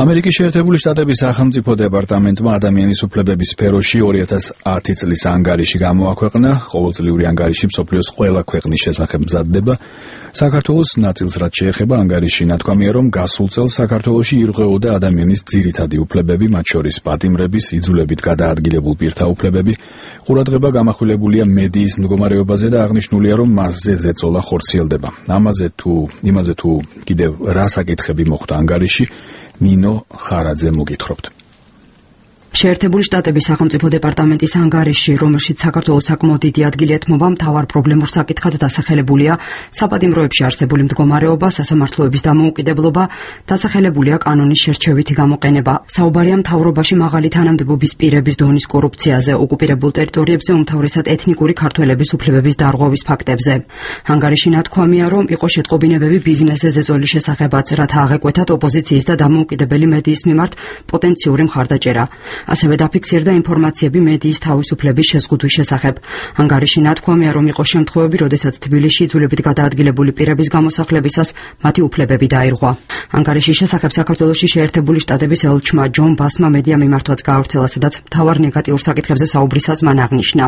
ამერიკის შეერთებული შტატების სახელმწიფო დეპარტამენტმა ადამიანის უფლებების სფეროში 2010 წლის ანგარიში გამოაქვეყნა. ყოველწლიური ანგარიში მსოფლიოს ყველა ქვეყნის შესახებ მზადდება. საქართველოს ნაწილს რაც შეეხება ანგარიში ნათქვამია, რომ გასულ წელს საქართველოში ირღვეოდა ადამიანის ძირითადი უფლებები, მათ შორის პატიმრების, იძულებით გადაადგილებულ პირთა უფლებები. ყურადღება გამახვილებულია მედიის მდგომარეობაზე და აღნიშნულია, რომ მასზე ზეწოლა ხორციელდება. იმაზე თუ კიდევ რა საკითხები მოხვდა ანგარიში, ნინო ხარაძე მოგითხრობთ. შეერთებული შტატების სახელმწიფო დეპარტამენტის ანგარიში, რომელშიც საქართველოს საკმაოდ დიდი ადგილი ეთმობა, მთავარ პრობლემურ საკითხად დასახელებულია საპატიმროებში არსებული მდგომარეობა, სასამართლოების დამოუკიდებლობა, დასახელებულია კანონის შერჩევითი გამოყენება. საუბარია მთავრობაში მაღალი თანამდებობის პირების დონის კორუფციაზე, ოკუპირებულ ტერიტორიებზე უმთავრესად ეთნიკური ქართველების უფლებების დარღვევის ფაქტებზე. ანგარიში ნათქვამია, რომ იყო შეტყობინებები ბიზნესზე ზეწოლის შესახებაც, რათა აღეკვეთათ ოპოზიციის და დამოუკიდებელი მედიის მიმართ პოტენციური მხარდაჭერა. ასევე დაფიქსირდა ინფორმაციები მედიის თავისუფლების შეზღუდვის შესახებ. ანგარიში ნათქვამია, რომ იყო შემთხვევები, როდესაც თბილისში იძულებით გადაადგილებული პირების გამოსახლებისას მათი უფლებები დაირღვა. ანგარიშის შესახებ საქართველოში შეერთებული შტატების ელჩმა ჯონ ბასმა მედია მიმართვაც გაავრცელა, სადაც მთავარ ნეგატიურ საკითხებზე საუბრისას მან აღნიშნა.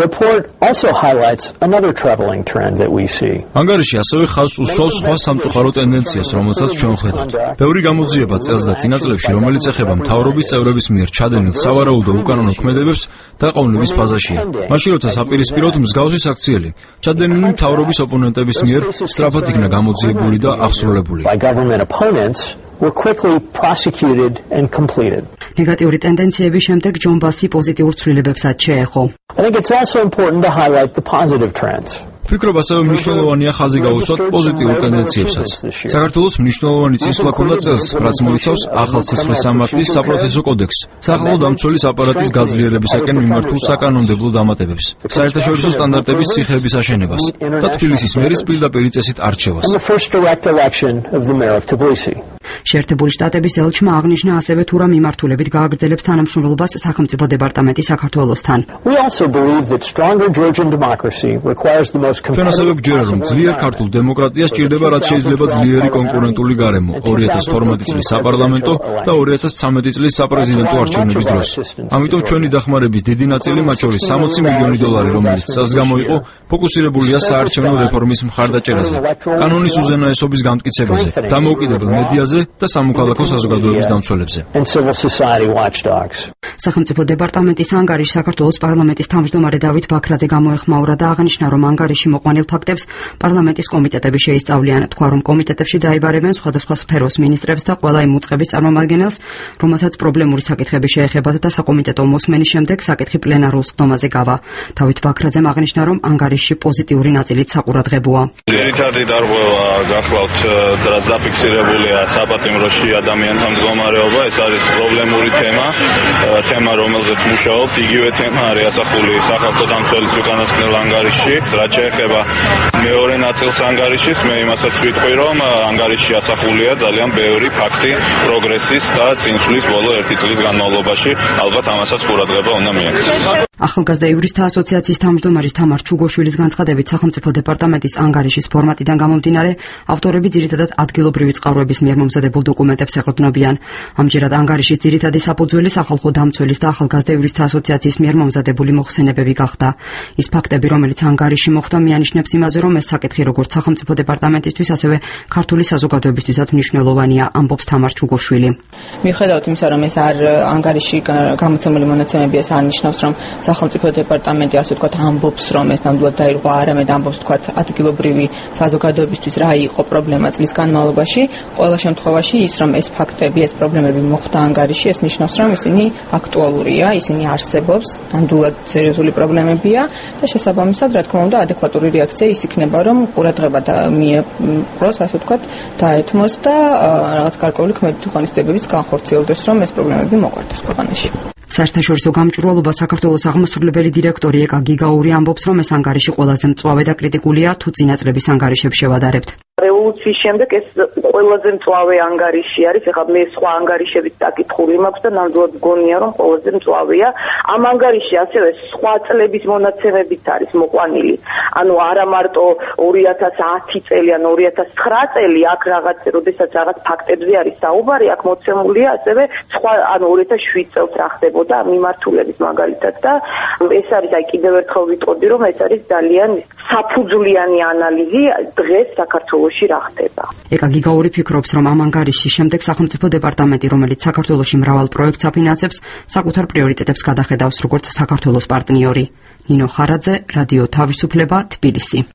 ანგარიში ასევე ხაზს უსვავს სხვა სამწუხარო ტენდენციას, რომელსაც ჩვენ ვხედავთ. ბევრი გამოძიება წელს და წინა წლებში, რომელიც ეხება მთავრობის წევრების მიერ ჩადენილ სავარაუდო უკანონო ქმედებებს დაყოვნების ფაზაშია. მაშინ როცა საპირისპიროდ მსგავსი საქციელი ჩადენილი მთავრობის ოპონენტების მიერ სწრაფად იქნა გამოძიებული და აღსრულებული. ნეგატიური ტენდენციების შემდეგ ჯონ ბასი პოზიტიურ ცვლილებებსაც შეეხო. ვფიქრობ, ასევე მნიშვნელოვანია ხაზი გაუსვათ პოზიტიურ ტენდენციებსაც. საქართველოს მნიშვნელოვანი წინსვლა ჰქონდა წელს, რაც მოიცავს ახალ სისხლის სამართლის საპროცესო კოდექსს, სახალხო დამცველის აპარატის გაძლიერებისაკენ მიმართულ საკანონმდებლო დამატებებს, საერთაშორისო სტანდარტების ციხეების აშენებას და თბილისის მერის პირდაპირ წესით არჩევას. შეერთებული შტატების ელჩმა აღნიშნა ასევე თუ რა მიმართულებით გააგრძელებს თანამშრომლობას სახელმწიფო დეპარტამენტი საქართველოსთან. ჩვენ ასევე გვჯერა, რომ ძლიერ ქართულ დემოკრატიას სჭირდება, რაც შეიძლება ძლიერი კონკურენტული გარემო 2012 წლის საპარლამენტო და 2013 წლის საპრეზიდენტო არჩევნების დროს. ამიტომ ჩვენი დახმარების დიდი ნაწილი, მათ შორის $60 მილიონი, რომელიც წელს გამოიყო, ფოკუსირებულია საარჩევნო რეფორმის მხარდაჭერაზე, კანონის უზენაესობის განმტკიცებაზე, დამოუკიდებელ მედიაზე და სამოქალაქო საზოგადოების დამცველებზე. სახელმწიფო დეპარტამენტის ანგარიში საქართველოს პარლამენტის თავმჯდომარე დავით ბაქრაძე გამოეხმაურა და აღნიშნა, რომ ანგარიში მოყვანილ ფაქტებს პარლამენტის კომიტეტები შეისწავლიან. თქვა, რომ კომიტეტებში დაიბარებენ სხვადასხვა სფეროს მინისტრებს და ყველა იმ უწყების წარმომადგენელს, რომელსაც პრობლემური საკითხები შეეხებათ და საკომიტეტო მოსმენის შემდეგ საკითხი პლენარულ სხდომაზე გავა. დავით ბაქრაძემ აღნიშნა, რომ ანგარიში პოზიტიური ნაწილით საყურადღებოა. ძირითადი დარღვევა გახლავთ, რაც დაფიქსირებულია საპატიმროში ადამიანთა მდგომარეობა, ეს არის პრობლემური თემა, რომელზეც მუშაობთ. იგივე თემა არის ასახული სახალხო დამცველის უკანასკნელ ანგარიში. რაც შეეხება მეორე ნაწილს ანგარიშის, მე იმასაც ვიტყვი, რომ ანგარიში ასახულია ძალიან ბევრი ფაქტი პროგრესის და წინსვლის ბოლო 1 წლის განმავლობაში. ალბათ ამასაც ყურადღება უნდა მიაქცეს. ახალგაზრდა იურისტთა ასოციაციის თავმჯდომარის თამარ ჩუგოშვილის განცხადებით, სახელმწიფო დეპარტამენტის ანგარიშის ფორმატიდან გამომდინარე, ავტორები ძირითადად ადგილობრივი წყაროების მიერ მომზადებულ დოკუმენტებს ეყრდნობიან. ამჯერად ანგარიშის ძირითადი საფუძველი სახალხო დამცველის და ახალგაზრდა იურისტთა ასოციაციის მიერ მომზადებული მოხსენებები გახდა. ის ფაქტები, რომელიც ანგარიში მოხვდა, მიანიშნებს იმაზე, რომ ეს საკითხი როგორც სახელმწიფო დეპარტამენტისთვის, ასევე ქართული საზოგადოებისთვისაც მნიშვნელოვანია, ამბობს თამარ ჩუგოშვილი. მიუხედავად იმისა, რომ ეს ანგარიში გამოცემული მონაცემები ეს არნიშნავს, რომ სახელმწიფო დეპარტამენტი, ასე ვთქვათ, ამბობს, რომ ეს ნამდვილად დაირღვა, არამედ ამბობს, ვთქვათ, ადგილობრივი საზოგადოებისთვის რა იყო პრობლემა წლის განმავლობაში. ყველა შემთხვევაში ის, რომ ეს ფაქტები, ეს პრობლემები მოხვდა ანგარიში, ეს ნიშნავს, რომ ისინი აქტუალურია, ისინი არსებობს, ნამდვილად სერიოზული პრობლემებია და შესაბამისად, რა თქმა უნდა, ადეკვატური რეაქცია ის იქნება, რომ ყურადღება მიეპყროს, ასე ვთქვათ, დაეთმოს და რაღაც გარკვეული ქმედითი ღონისძიებებიც განხორციელდეს, რომ ეს პრობლემები მოგვარდეს ქვეყანაში. საერთაშორისო გამჭვირვალობა საქართველოს აღმასრულებელი დირექტორი ეკა გიგაური ამბობს, რომ ეს ანგარიში ყველაზე მწვავე და კრიტიკულია თუ წინა წლების ანგარიშებს შევადარებთ. რევოლუციის შემდეგ ეს ყველაზე მწვავე ანგარიში არის. ეხლა მე სხვა ანგარიშებით დაკითხული მაქვს და ნამდვილად გონია რომ ყველაზე მწვავეა. ამ ანგარიში ასევე სხვა წლების მონაცემებით არის მოყვანილი. ანუ არა მარტო 2010 წელი ან 2009 წელი აქ რაღაც როდესაც რაღაც ფაქტებზე არის საუბარი, აქ მოცემულია ასევე სხვა ანუ 2007 წელს რა ხდებოდა მიმართულებით მაგალითად და ეს არის აი კიდევ ერთხელ ვიტყოდი რომ ეს არის ძალიან საფუძვლიანი ანალიზი დღეს საქართველოში რა ხდება. ეკა გიგაური ფიქრობს რომ ამ ანგარიშის შემდეგ სახელმწიფო დეპარტამენტი რომელიც საქართველოში მრავალ პროექტს აფინანსებს საკუთარ პრიორიტეტებს გადახედავს როგორც საქართველოს პარტნიორი. ნინო ხარაძე, რადიო თავისუფლება, თბილისი.